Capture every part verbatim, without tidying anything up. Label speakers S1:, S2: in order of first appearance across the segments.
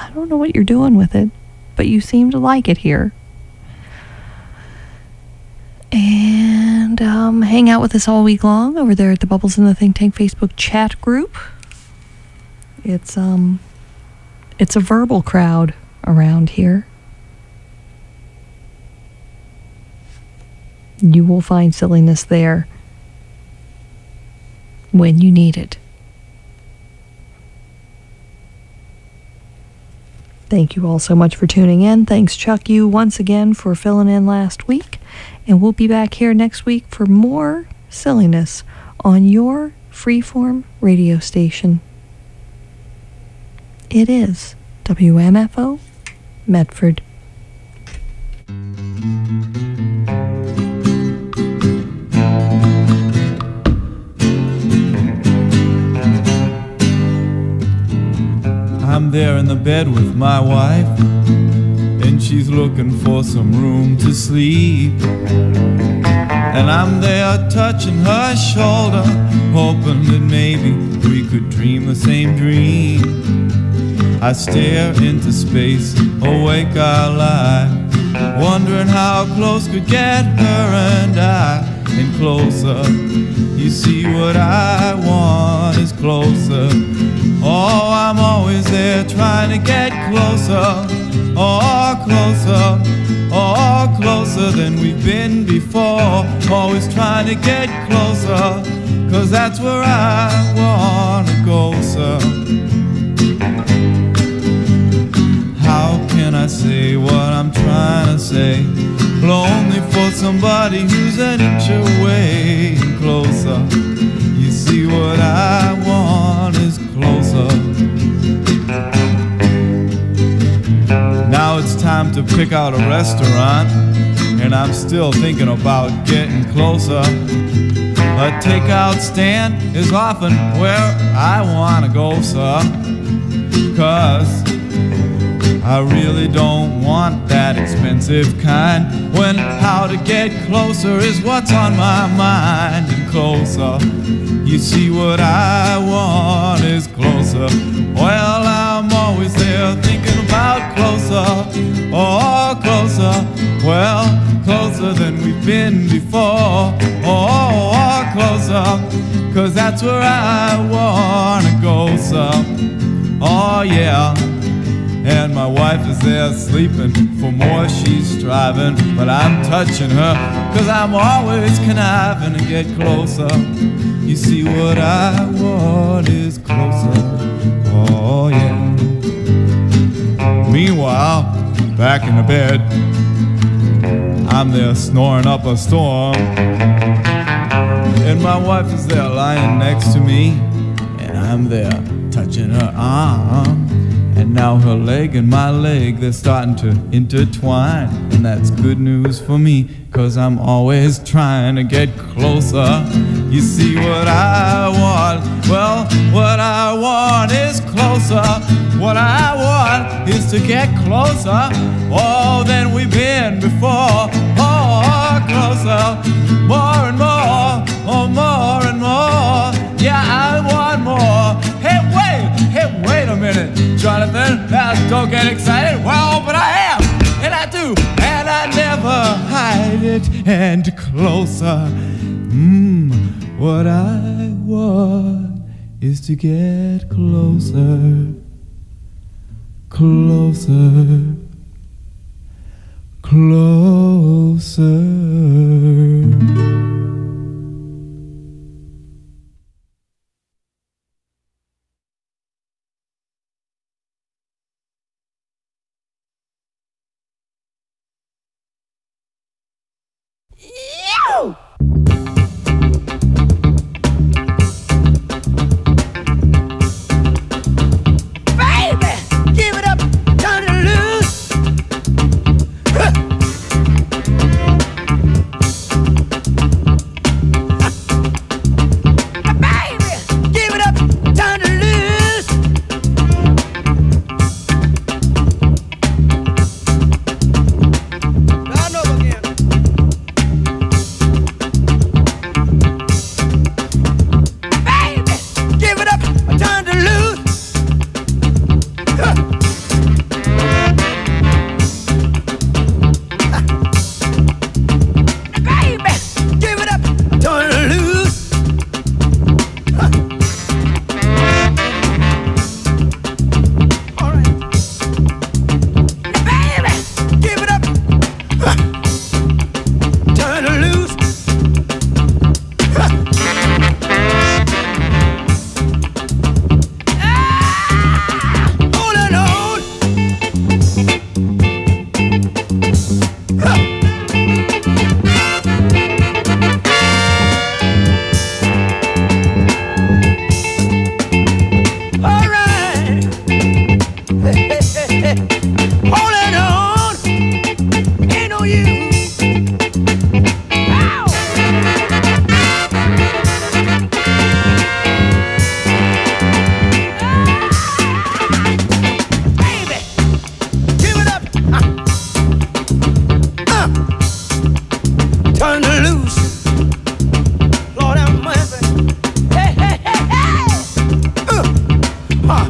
S1: I don't know what you're doing with it, but you seem to like it here. And um, hang out with us all week long over there at the Bubbles in the Think Tank Facebook chat group. It's um, it's a verbal crowd around here. You will find silliness there when you need it. Thank you all so much for tuning in. Thanks, Chuck, you once again for filling in last week. And we'll be back here next week for more silliness on your freeform radio station. It is W M F O Medford.
S2: I'm there in the bed with my wife, and she's looking for some room to sleep. And I'm there touching her shoulder, hoping that maybe we could dream the same dream. I stare into space, awake I lie, wondering how close could get her and I. And closer, you see what I want is closer. Oh, I'm always there trying to get closer. Oh, closer, oh, closer than we've been before. Always trying to get closer, 'cause that's where I wanna go, sir. How can I say what I'm trying to say? Lonely for somebody who's an inch away and closer. You see what I want is closer. Now it's time to pick out a restaurant, and I'm still thinking about getting closer. A takeout stand is often where I wanna go, sir, 'cause I really don't want that expensive kind, when how to get closer is what's on my mind. And closer, you see what I want is closer. Well, I'm always there thinking about closer, oh, closer. Well, closer than we've been before, oh, oh, closer, 'cause that's where I wanna go, sir. Oh, yeah. And my wife is there sleeping, for more she's striving, but I'm touching her, 'cause I'm always conniving to get closer. You see what I want is closer, oh yeah. Meanwhile, back in the bed, I'm there snoring up a storm, and my wife is there lying next to me, and I'm there touching her arm. And now her leg and my leg, they're starting to intertwine. And that's good news for me, 'cause I'm always trying to get closer. You see what I want? Well, what I want is closer. What I want is to get closer, oh, than we've been before. Oh, closer, more and more, oh, more and more. Yeah, I want more. Hey, wait, hey, wait a minute, Jonathan, now don't get excited. Well, but I am, and I do, and I never hide it. And closer, mmm, what I want is to get closer, closer, closer.
S3: Holding on, ain't no use. Ow! Baby, give it up. Uh, turn it loose. Lord have mercy. Hey, hey, hey, hey. Uh, huh.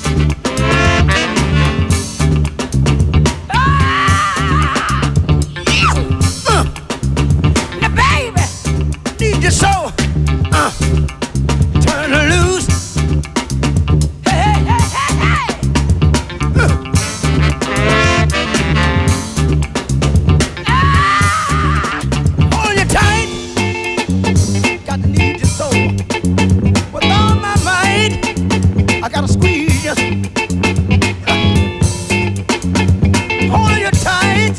S3: Your soul, uh, turn her loose. Hey, hey, hey, hey, hey. Uh. Ah, hold you tight. Got to need your soul. With all my might, I gotta squeeze you. Uh. Hold you tight.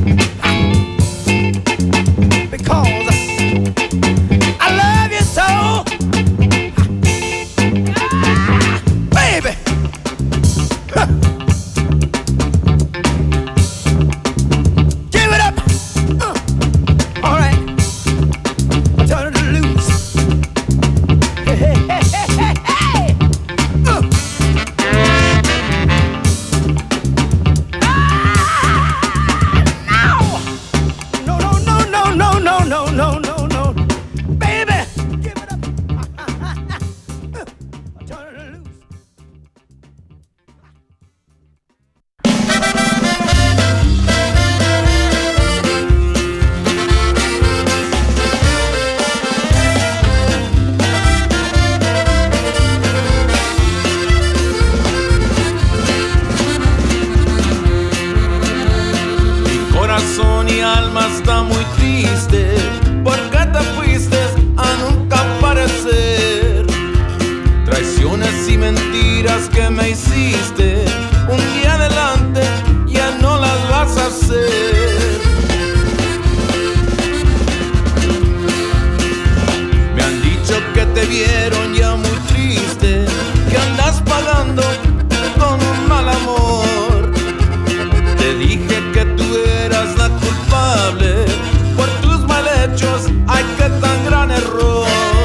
S3: Because I love you so, ah, baby. Huh. Give it up. Uh. All right, turn it loose. Hey, hey, hey, hey, hey, hey. Uh. Ah, no, no, no, no, no, no, no, no, no, no. Baby, give it up. Turn it loose.
S4: Mi corazón y alma está muy triste porque te fuiste a nunca aparecer. Traiciones y mentiras que me hiciste, un día adelante ya no las vas a hacer. Me han dicho que te vieron ya muy triste, que andas pagando con un mal amor. Te dije que tú eras la culpable por tus mal hechos, ay, qué tan gran error.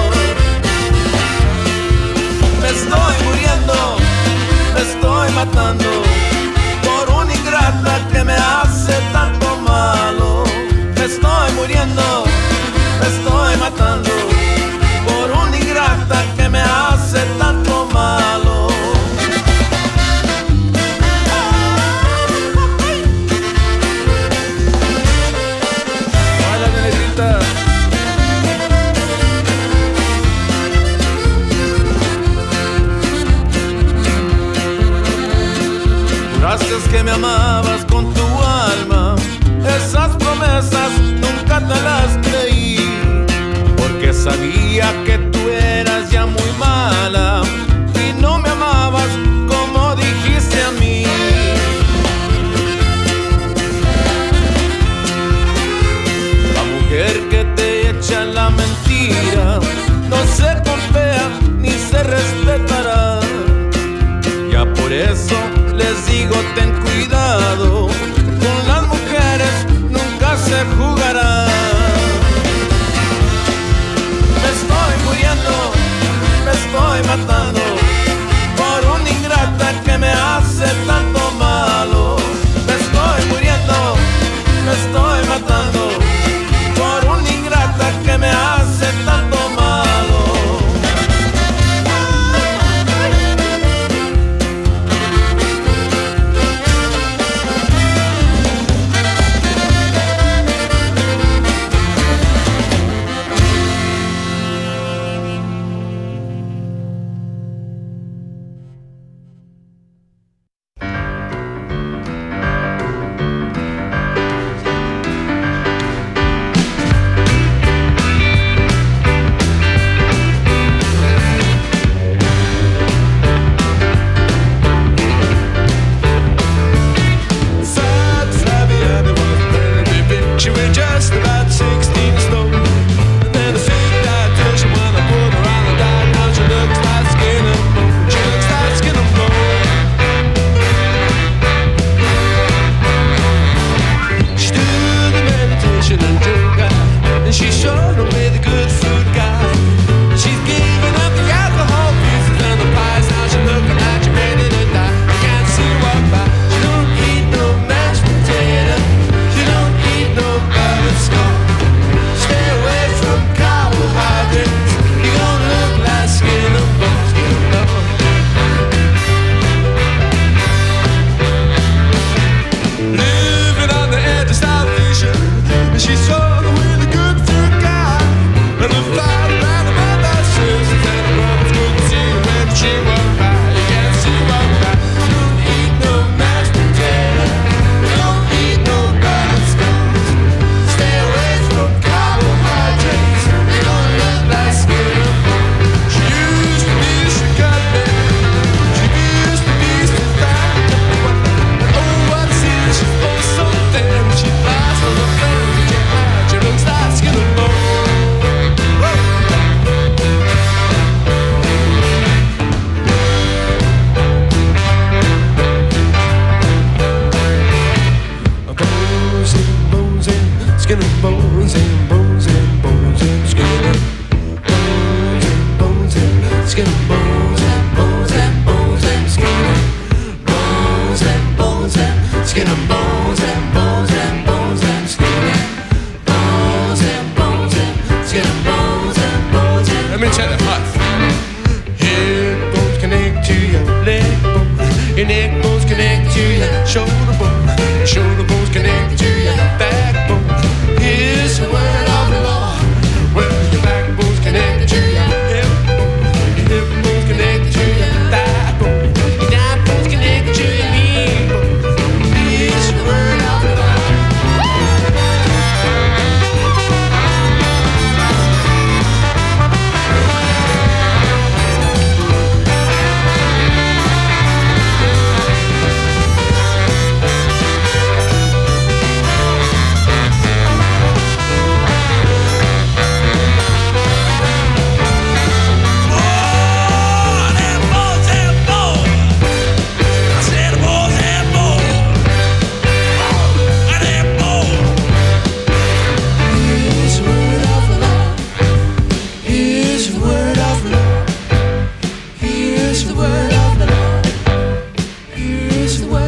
S4: Me estoy muriendo, me estoy matando por una ingrata que me hace tanto malo. Me estoy muriendo, me estoy matando por una ingrata que me hace tanto malo. Báilale, negrita. Juraste que me amabas con tu alma, esas promesas nunca te las creí, porque sabía que tú eras ya muy mala y no me amabas como dijiste a mí. La mujer que te echa la mentira no se golpea ni se respetará. Ya por eso les digo, ten cuidado, con las mujeres nunca se jugará. Me estoy muriendo, me estoy matando por una ingrata que me hace tanto malo. Me estoy muriendo, me estoy matando por una ingrata que me hace tanto malo.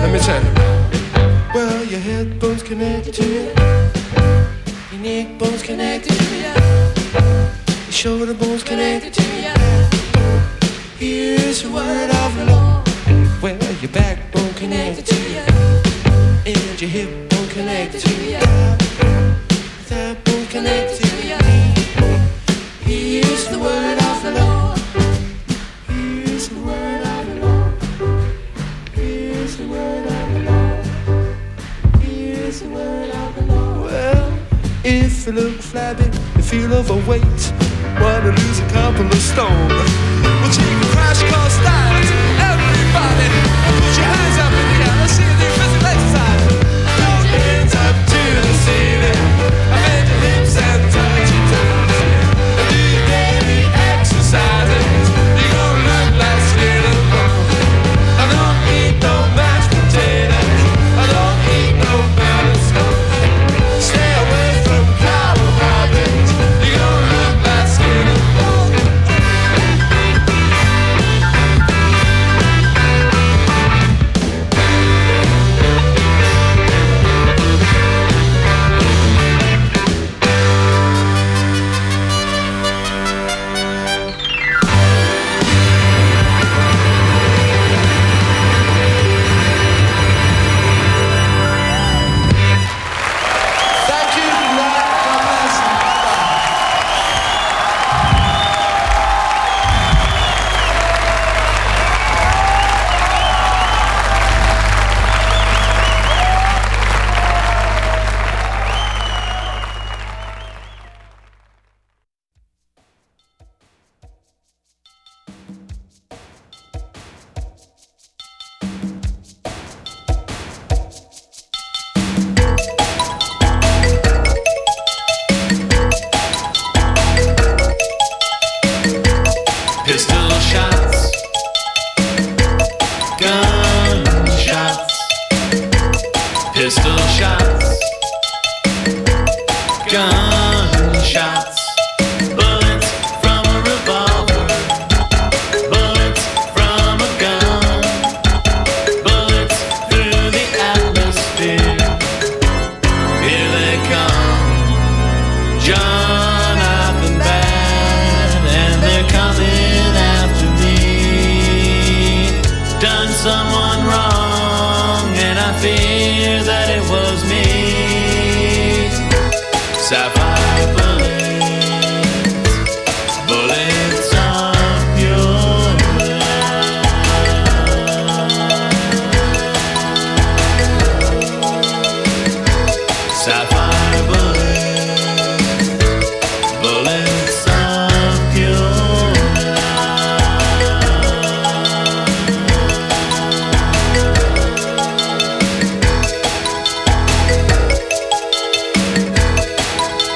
S5: let me tell you. Well, your headphone's connected to you, your neck bone's connected to you, your shoulder bone's connected to you. Here's the word of the Lord. Well, your backbone connected to you, and your hip bone connected to you, that bone connected to you. Here's the word of the Lord. Here's the word of the Lord. Here's the word of the Lord. Here's the word of the Lord. Well, if you look flabby, you feel overweight, wanna lose a couple of stone, we'll take a crash course style. Everybody, put your hands up in the air. Let's see the physical exercise. Put your hands up to the ceiling. I bend your hips and touch your toes. Do your daily exercises. You're gonna look like skin and bone. I don't eat no mashed potatoes. I don't eat no melon stones. Stay away from carbohydrates. You're gonna look like skin and bone. Thank you. Good night. God bless. Pistol shots, gun shots, pistol shots, gun shots, bullets from a revolver, bullets from a gun, bullets through the atmosphere. Here they come, John up and bad, and they're coming after me. Done someone wrong, and I fear that it was me. Sapphire bullets, bullets of pure love. Sapphire bullets, bullets of pure love.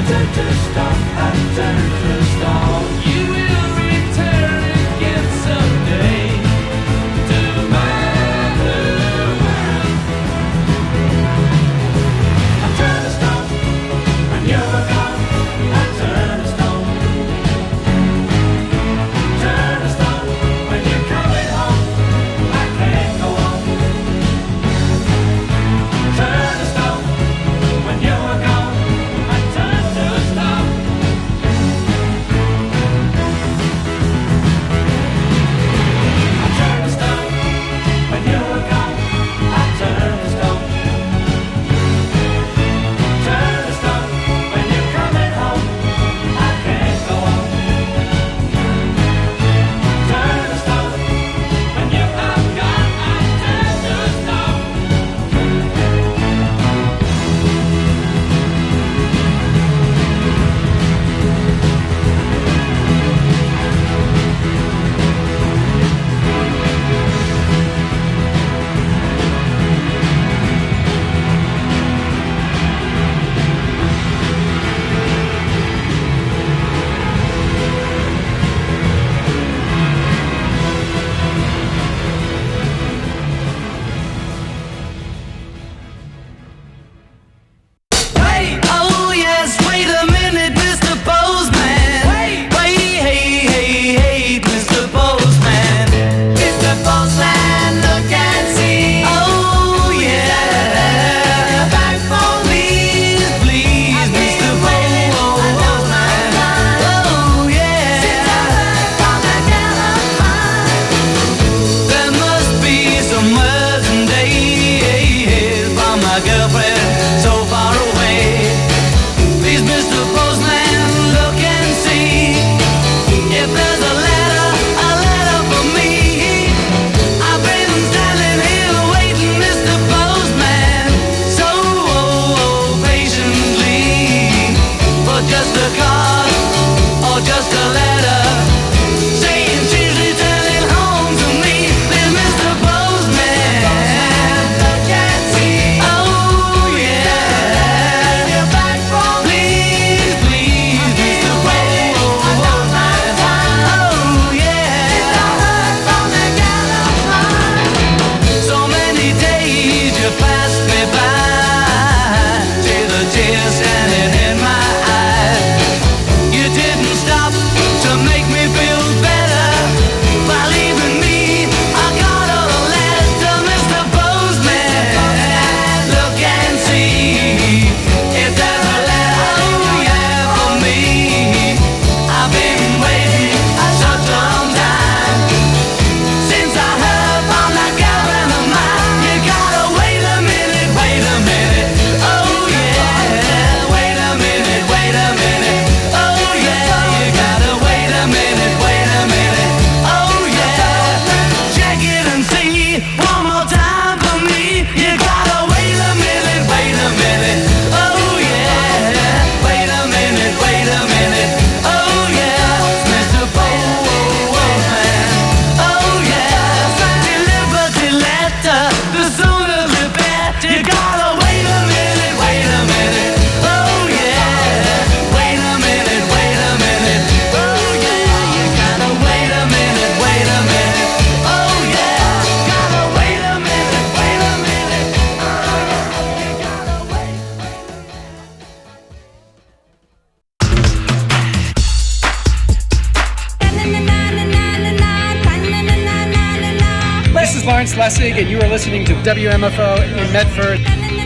S6: Lawrence Lessig, and you are listening to W M F O in Medford.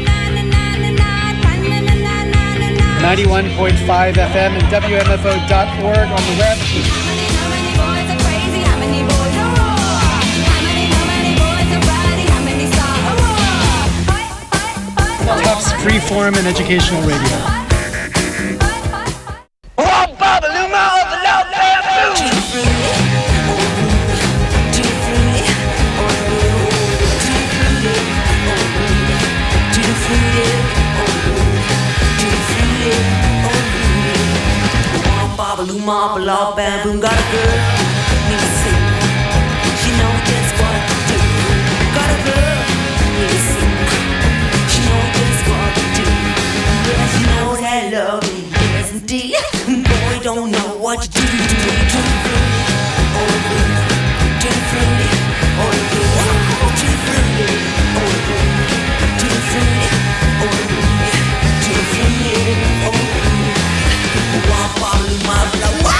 S6: ninety-one point five F M and W M F O dot org on the web. Tufts Freeform and Educational Radio.
S7: Marble off bamboo, got a girl, need to see. She knows just what to do. Got a girl, need to see. She knows just what to do. Yeah, she knows that love is and D. Boy, don't know what to do. Do the fruity, oh the fruity, do the fruity, oh the fruity, do the fruity, oh the fruity, do the fruity, oh the fruity, do the fruity, oh the fruity. Wow, follow my blood. Wow!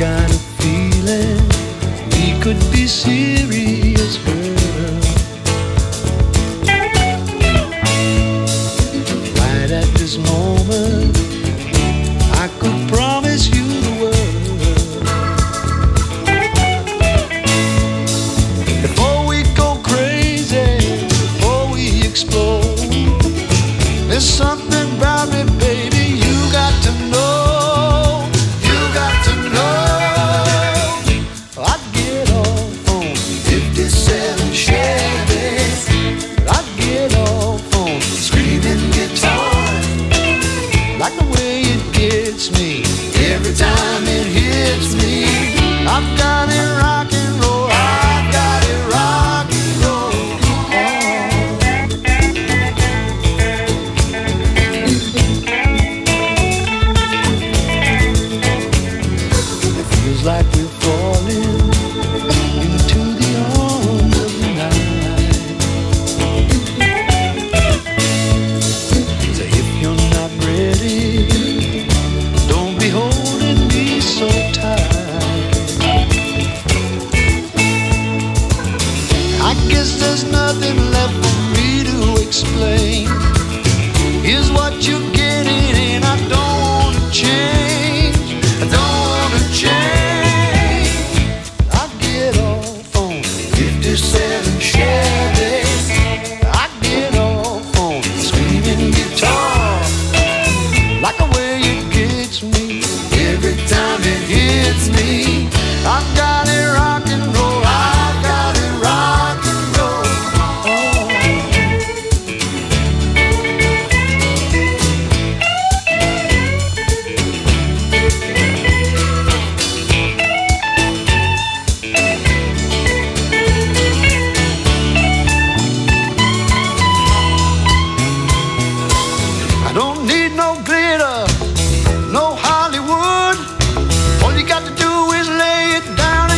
S8: kind of feeling we could be serious, girl. Right at this moment, I could promise you the world. Before we go crazy, before we explode, there's something about me, baby, you got to know. You got to know. I'd get off on fifty-seven Chevys. I'd get off on screaming guitar. Like the way it gets me every time it hits me. I've got it rock and roll. I've got it rock and roll. It feels like we're falling into the arms of the night. So if you're not ready, don't be holding me so tight. I guess there's nothing left for me to explain. Here's what you're getting, and I don't wanna change. I don't wanna change. I get off on fifty-seven Chevys. I get off on screaming guitar. Like the way it gets me every time it hits me. I've got it rock and roll. I've got it rock and roll. I don't need no glitter, no Hollywood. All you got to do is lay it down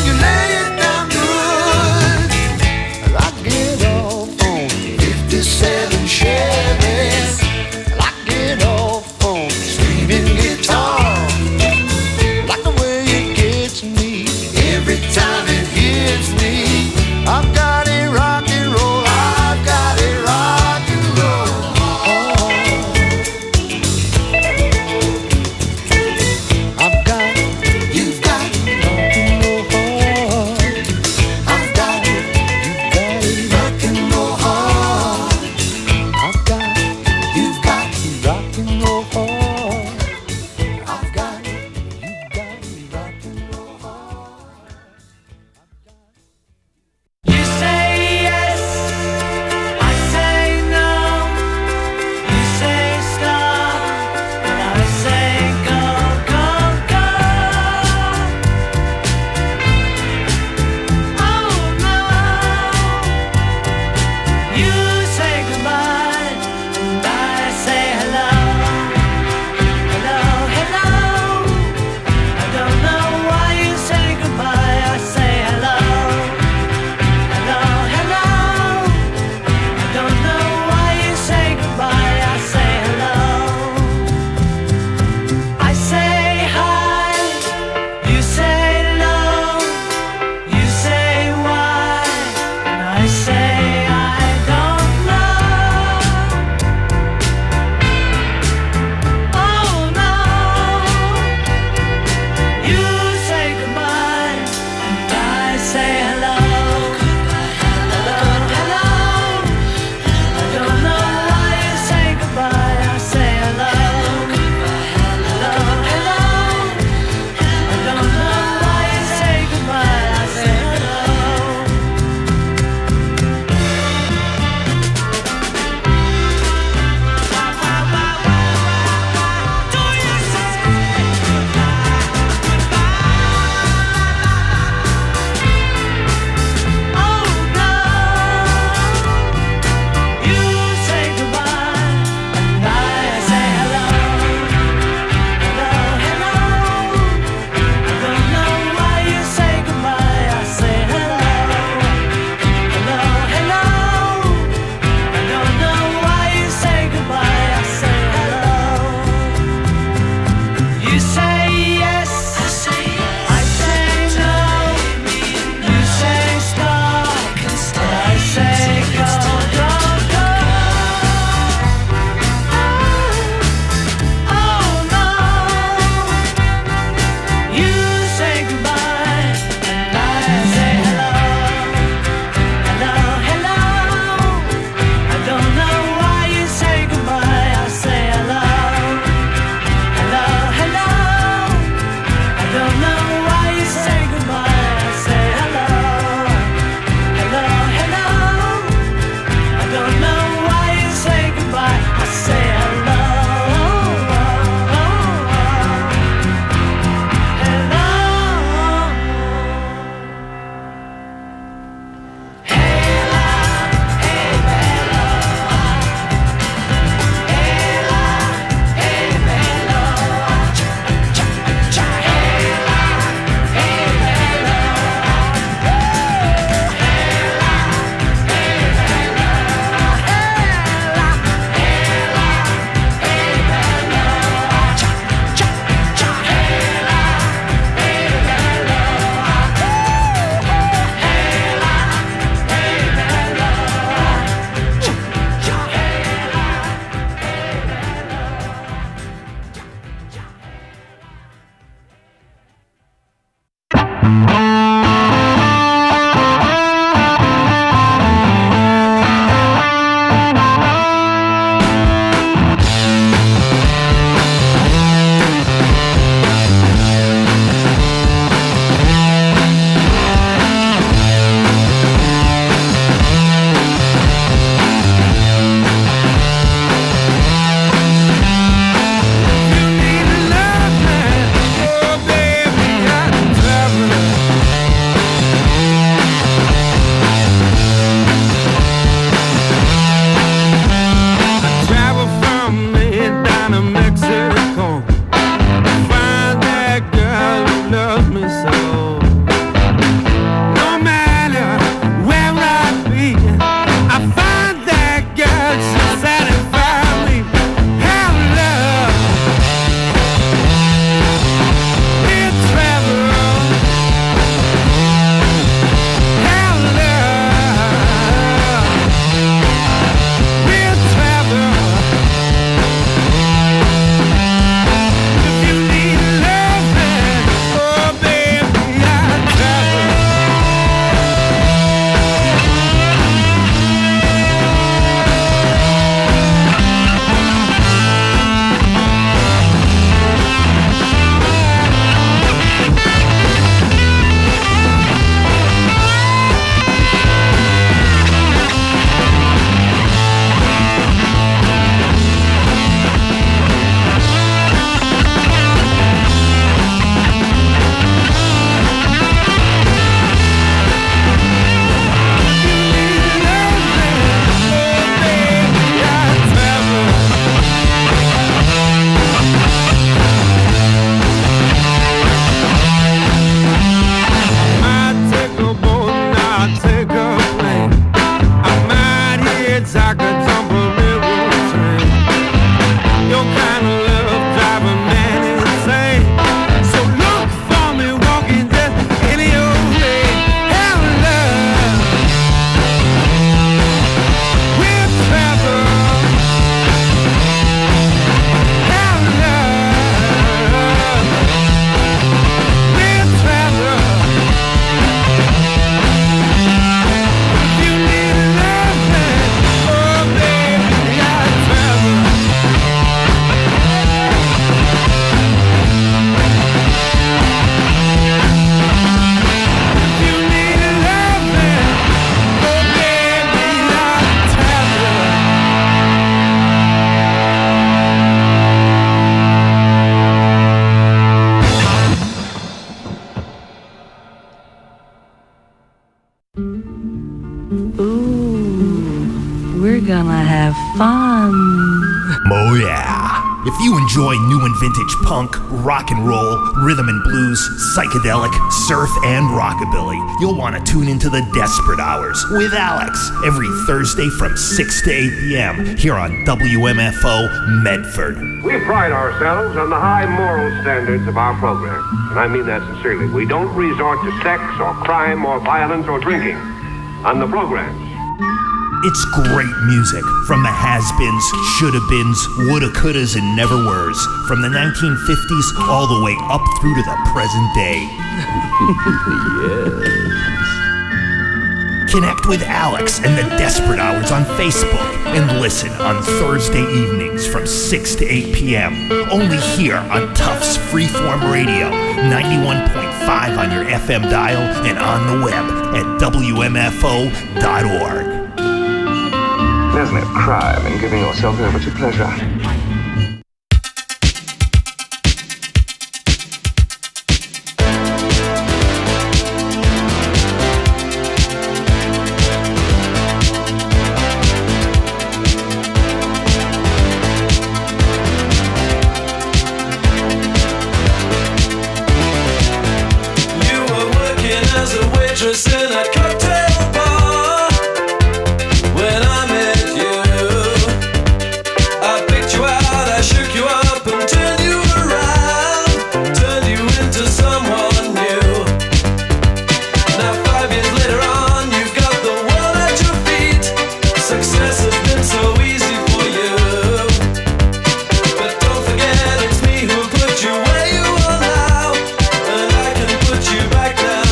S1: We're gonna have fun.
S9: Oh yeah. If you enjoy new and vintage punk, rock and roll, rhythm and blues, psychedelic, surf, and rockabilly, you'll want to tune into the Desperate Hours with Alex every Thursday from six to eight p.m. here on W M F O Medford.
S10: We pride ourselves on the high moral standards of our program, and I mean that sincerely. We don't resort to sex or crime or violence or drinking on the programs.
S9: It's great music from the has-beens, shoulda-beens, woulda-couldas, and never-weres, from the nineteen fifties all the way up through to the present day. Yes. Connect with Alex and the Desperate Hours on Facebook and listen on Thursday evenings from six to eight p.m. only here on Tufts Freeform Radio, ninety-one point five on your F M dial and on the web at W M F O dot org.
S11: There's no crime in giving yourself over to pleasure.
S4: You were working as a waitress in a cocktail bar when I met you. I picked you out, I shook you up and turned you around, turned you into someone new. Now five years later on, you've got the world at your feet. Success has been so easy for you, but don't forget it's me who put you where you are now, and I can put you back now.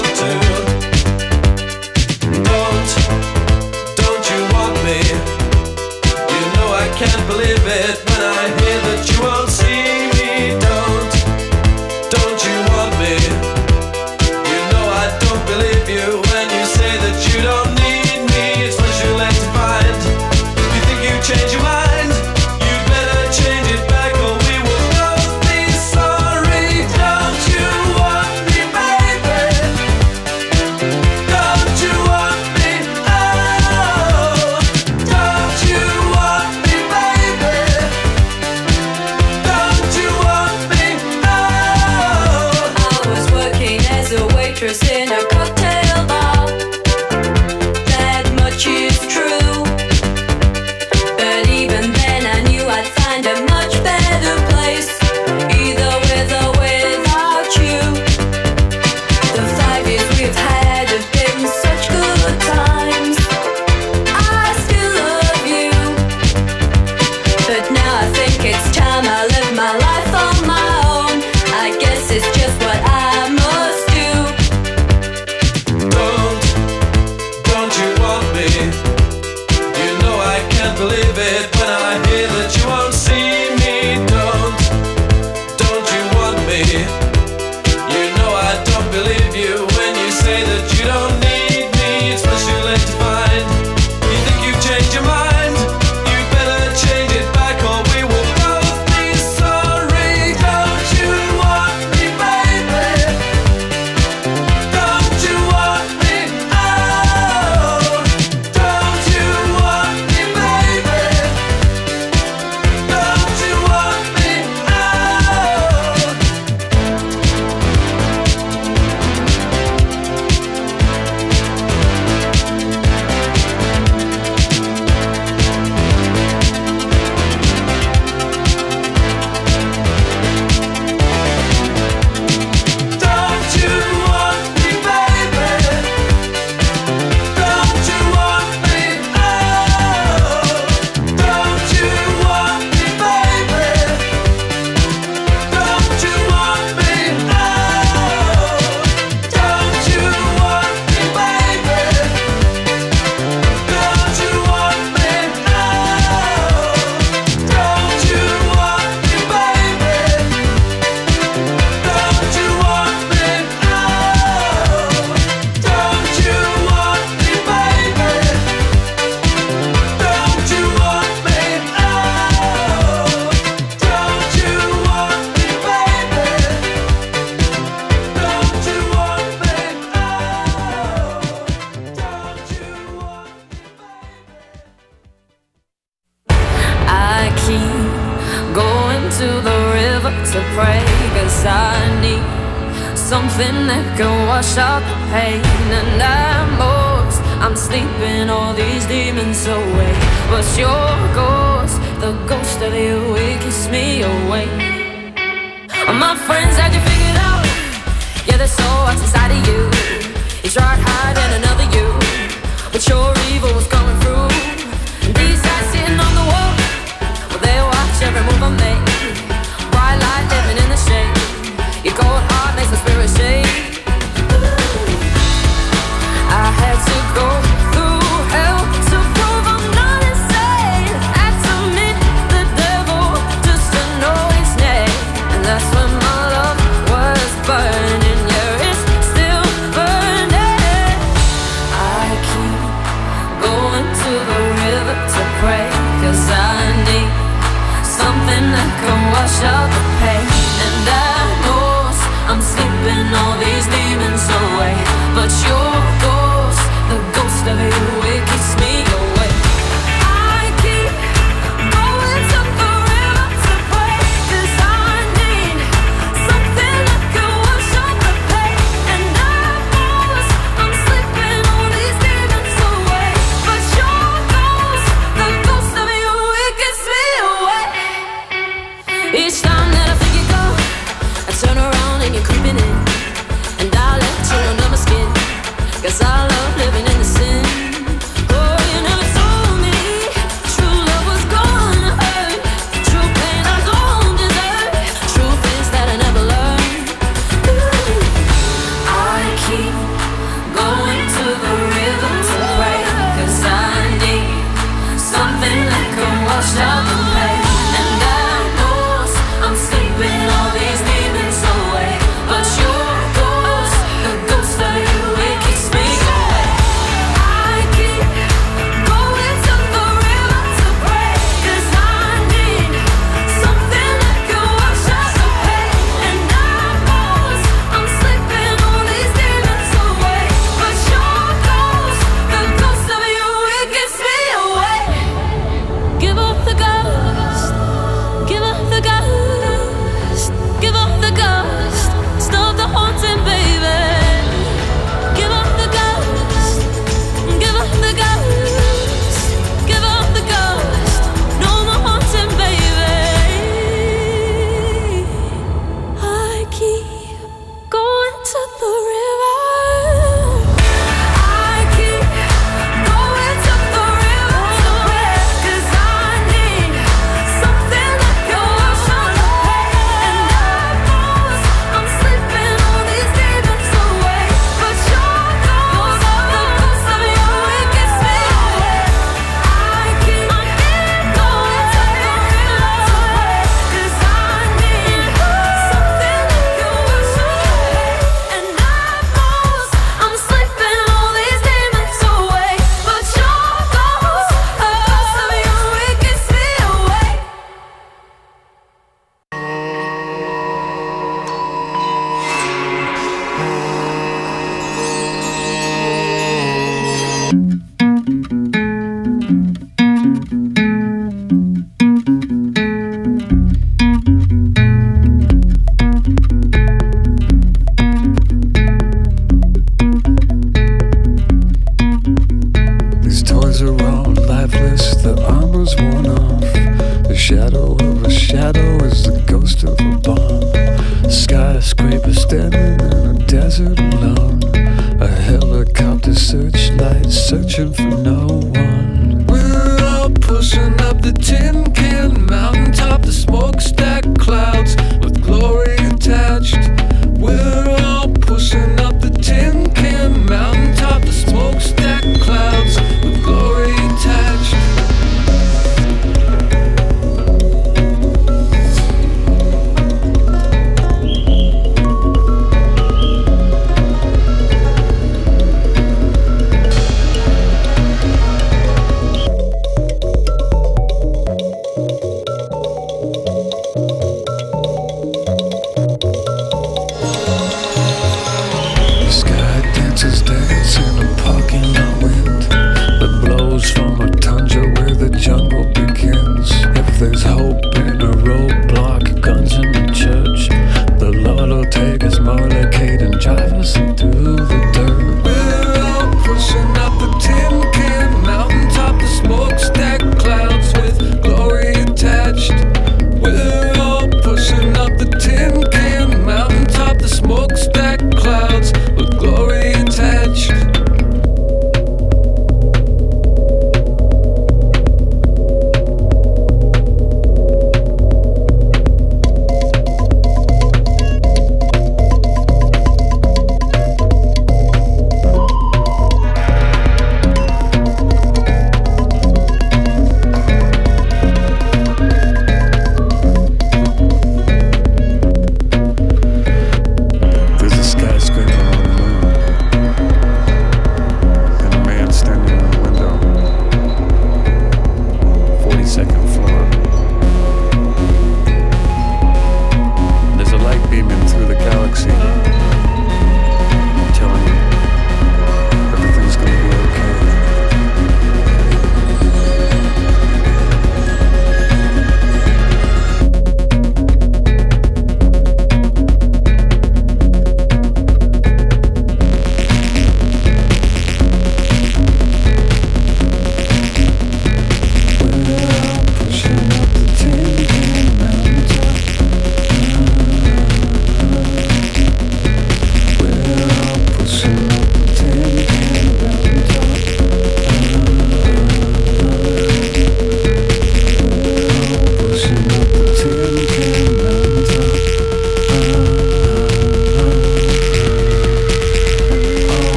S12: waitress in a cocktail bar. That much is true. But even then I knew I'd find a much better place, either with or without you. The five years we've had have been such good times. I still love you, but now I think it's time I live my life on my own. I guess it's just what I must do.
S4: Don't, don't you want me? You know I can't believe it when I hear that you won't see me. Don't, don't you want me? You know I don't believe you when you say that you don't need me. It's much too late to find. You think you've changed your mind? You better change it back or we will both be sorry. Don't you want me, baby? Don't you want me? Oh, don't you want me, baby? Don't you want me? Oh. Don't you want me, baby? Don't you want me? Oh, don't you want me, baby? Don't you want me? Oh, don't you want me, baby? Don't you want me? Oh, don't you want me, baby? Don't you want me? Oh, don't you want me, baby? Don't you want me? Oh, don't you want me, baby? Don't you want me?
S12: I keep going to the river to pray, 'cause I need something that can wash out the pain. And I'm most, I'm sleeping all these demons away. But your ghost, the ghost of you, it keeps me awake. My friends had you figured out. Yeah, there's so what's inside of you. You tried hiding another you, but your evil was coming through. And these eyes sitting on the wall, well, they watch every move I make. Bright light living in the shade. Your cold heart makes the spirit shake. I had to go through hell to prove I'm not insane. Had to meet the devil just to know his name. And that's when my love was burning. Yeah, it's still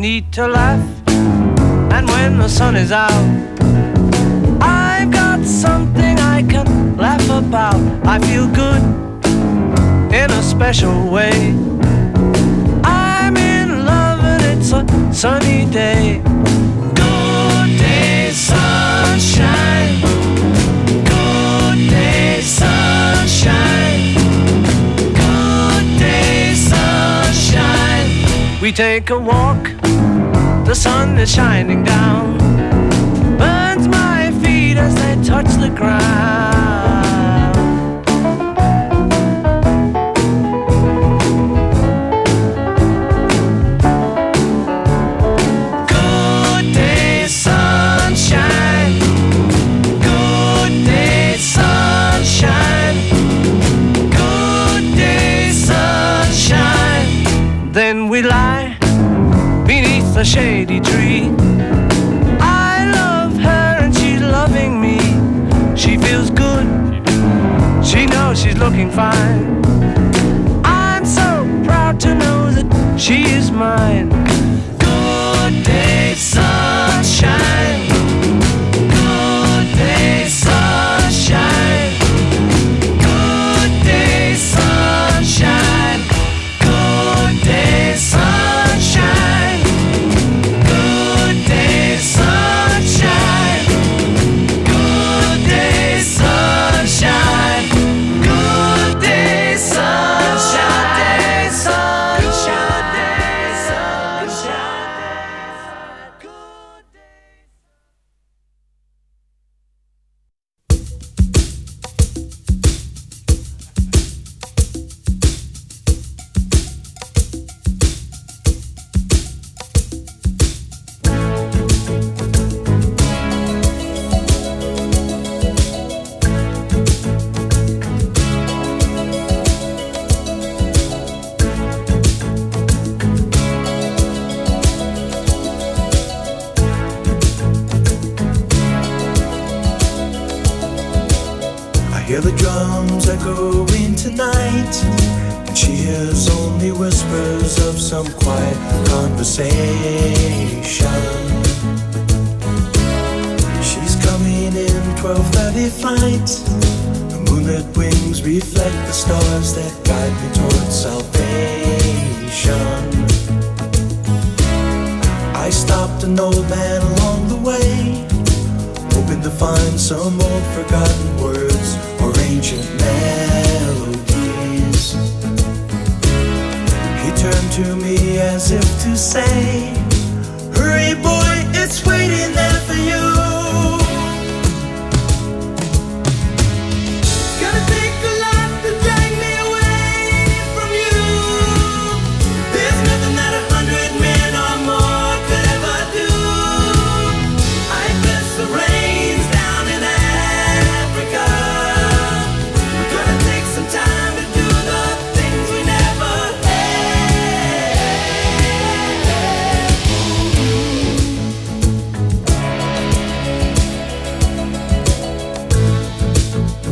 S13: need to laugh. And when the sun is out, I've got something I can laugh about. I feel good in a special way. I'm in love and it's a sunny day. Good day, sunshine. Good day, sunshine. Good day, sunshine. We take a walk, the sun is shining down, burns my feet as they touch the ground. Good day, sunshine. Good day, sunshine. Good day, sunshine. Then we lie beneath a shady tree. I love her and she's loving me. She feels good, she knows she's looking fine. I'm so proud to know that she is mine. Good day, sunshine. Good day, sunshine. Good day, sunshine. Good day, sunshine. Good day, sunshine. Good day, sunshine. Good day, sunshine. Sunshine, sunshine. Good day.
S14: I hear the drums echoing tonight, and she hears only whispers of some quiet conversation. She's coming in twelve thirty flight. The moonlit wings reflect the stars that guide me towards salvation. I stopped an old man along the way, hoping to find some old forgotten words or ancient melodies. He turned to me as if to say,